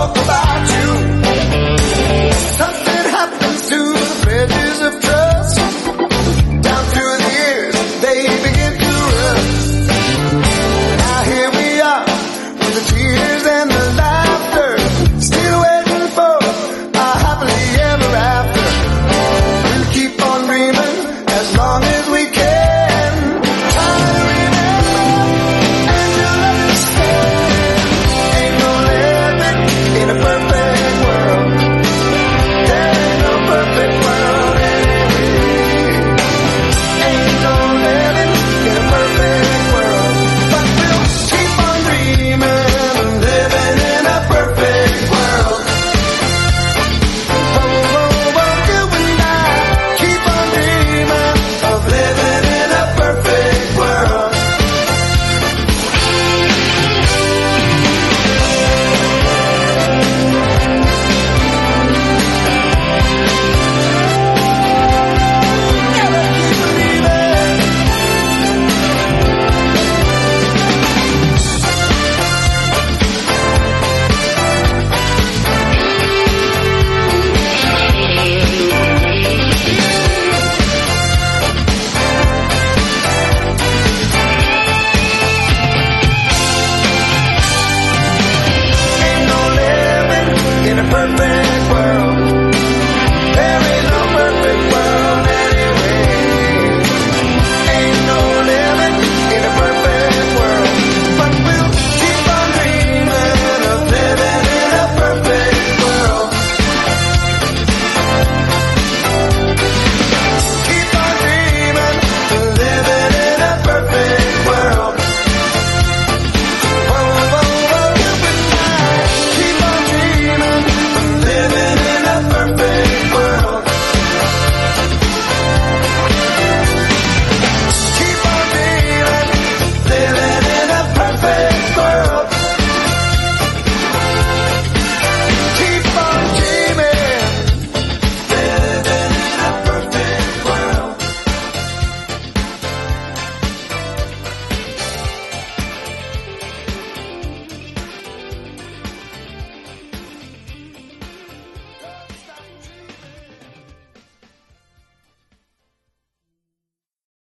talk about you. Something happens to the bridges of trust. Down through the years, they begin to rust. Now here we are, with the tears and the laughter, still waiting for a happily ever after. We'll keep on dreaming as long as we can. Try to remember and you'll understand. Ain't no living in a perfect world. There ain't no perfect world anyway. Ain't no living in a perfect world. But we'll keep on dreaming and living in a perfect world. You and I keep on dreaming of living in a perfect world. Never keep believing. Ain't no living in a perfect